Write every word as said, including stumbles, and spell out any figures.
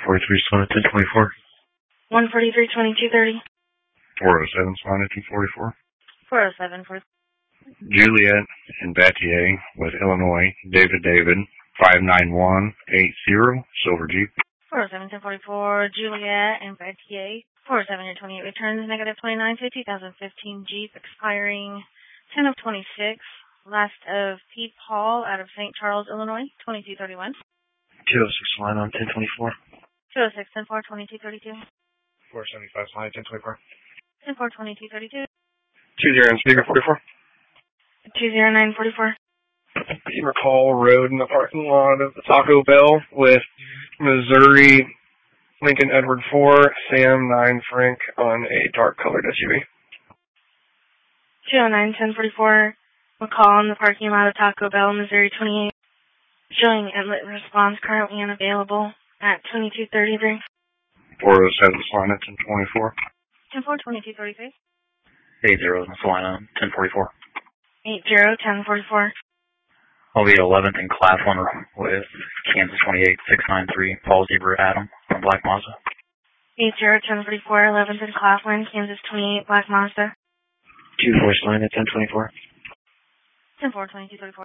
forty-three, Salina, ten twenty-four. one forty-three, twenty-two thirty. four oh seven, Salina, two forty-four. four oh seven, four. Juliet and Battier with Illinois, David David, five nine one eight zero, Silver Jeep. four oh seven, ten forty-four, Juliet and Battier. four oh seven, twenty-eight returns, negative twenty-nine fifty, twenty fifteen Jeep, expiring ten of twenty-six. Last of Pete Paul out of Saint Charles, Illinois, twenty-two thirty-one. two oh six, Salina, ten twenty-four. two oh six, ten four, twenty-two thirty-two. four seventy-five, Salina, ten twenty-four. ten four, twenty-two thirty-two. two zero and speaker forty-four. two oh nine, forty-four. Beaver Call Road in the parking lot of the Taco Bell with Missouri Lincoln Edward four, Sam nine Frank on a dark colored S U V. two oh nine, ten forty-four. McCall in the parking lot of Taco Bell, Missouri twenty-eight. Showing outlet response currently unavailable at twenty-two thirty-three. four oh seven, Salina, ten twenty-four. ten four, twenty-two thirty-three. eight zero, Salina, ten forty-four. eight zero, ten forty-four. I'll be eleventh in class one with Kansas twenty-eight, six nine three, Paul Zebra Adam from Black Mazda. eight zero, ten forty-four, eleventh in class one, Kansas twenty-eight, Black Mazda. two four, Salina, ten twenty-four. ten four, twenty-two thirty-four.